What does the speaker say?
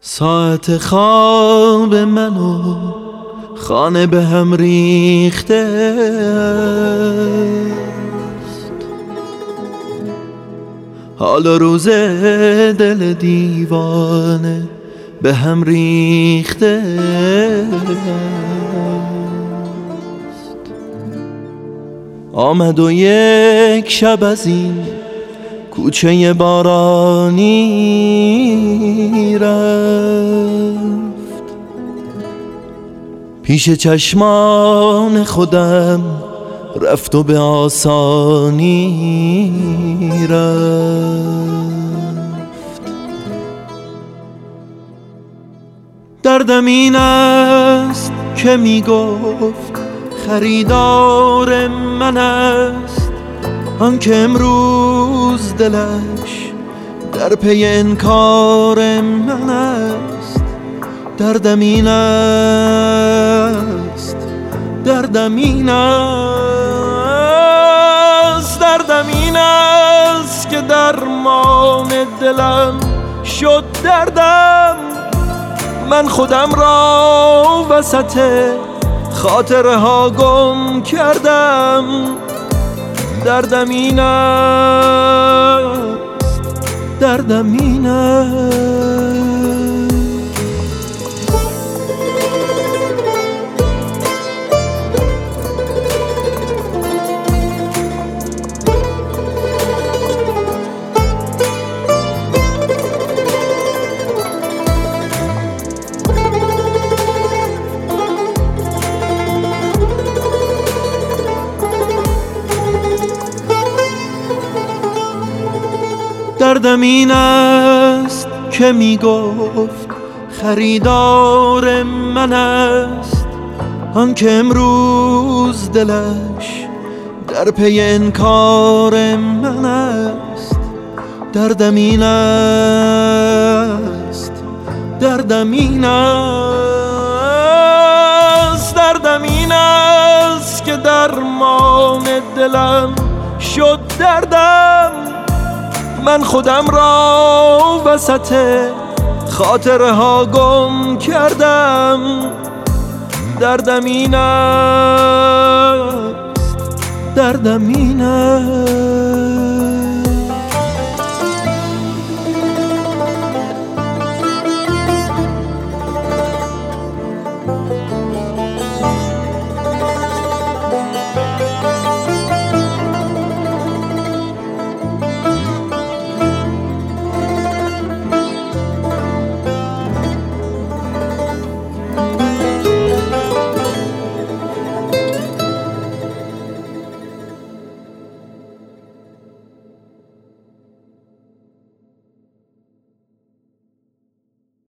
ساعت خواب منو خانه به هم ریخته است. حالا روز دل دیوانه به هم ریخته است. آمد و یک شب از این کوچه بارانی رفت، پیش چشمان خودم رفت و به آسانی رفت. دردم این است که می گفت خریدار من است، آن که امروز دلش در پی انکار من است. دردم این است، دردم این است، دردم این است که درمان دلم شد دردم. من خودم را وسط خاطره ها گم کردم. دردم این است، دردم این است. دردم این است که می گفت خریدار من است، آن که امروز دلش در پی انکار من است. دردم این است، دردم این است، دردم این است که درمان دلم شد دردم. من خودم را وسط خاطره ها گم کردم. دردم این است، دردم این است.